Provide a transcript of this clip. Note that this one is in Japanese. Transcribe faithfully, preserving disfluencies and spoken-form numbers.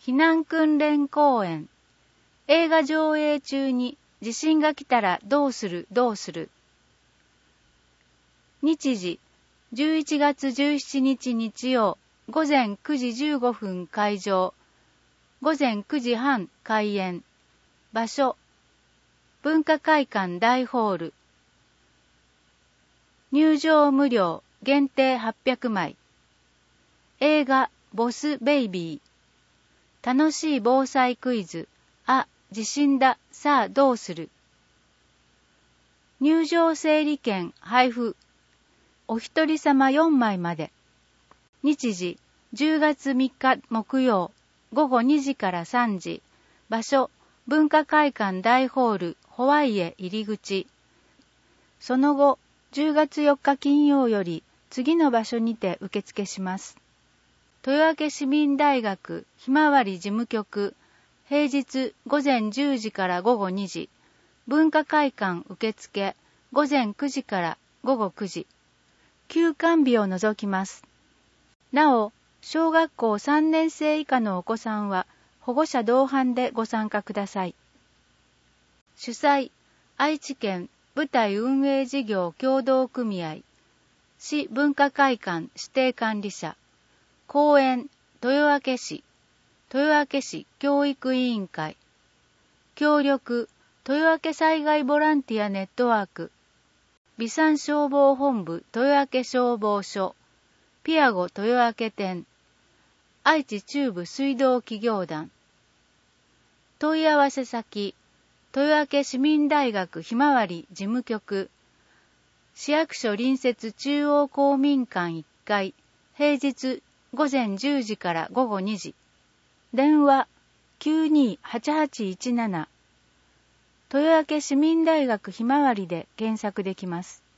避難訓練公演。映画上映中に地震が来たらどうするどうする。日時、じゅういちがつじゅうしちにち日曜、午前くじじゅうごふん開場。午前くじはん開演。場所、文化会館大ホール。入場無料、限定はっぴゃくまい。映画、ボス・ベイビー。楽しい防災クイズ。あ、地震だ。さあどうする。入場整理券配布。お一人様よんまいまで。日時、じゅうがつみっか木曜、ごごにじからさんじ。場所、文化会館大ホールホワイエ入り口。その後、じゅうがつよっか金曜より次の場所にて受付します。豊明市民大学ひまわり事務局、平日午前じゅうじからごごにじ。文化会館受付、午前くじからごごくじ。休館日を除きます。なお、小学校さんねんせい以下のお子さんは保護者同伴でご参加ください。主催、愛知県舞台運営事業協同組合、市文化会館指定管理者、公園、豊明市、豊明市教育委員会、協力、豊明災害ボランティアネットワーク、備産消防本部豊明消防署、ピアゴ豊明店、愛知中部水道企業団。問い合わせ先、豊明市民大学ひまわり事務局、市役所隣接中央公民館いっかい、平日午前じゅうじからごごにじ。電話 きゅうにーはちはちいちなな。豊明市民大学ひまわりで検索できます。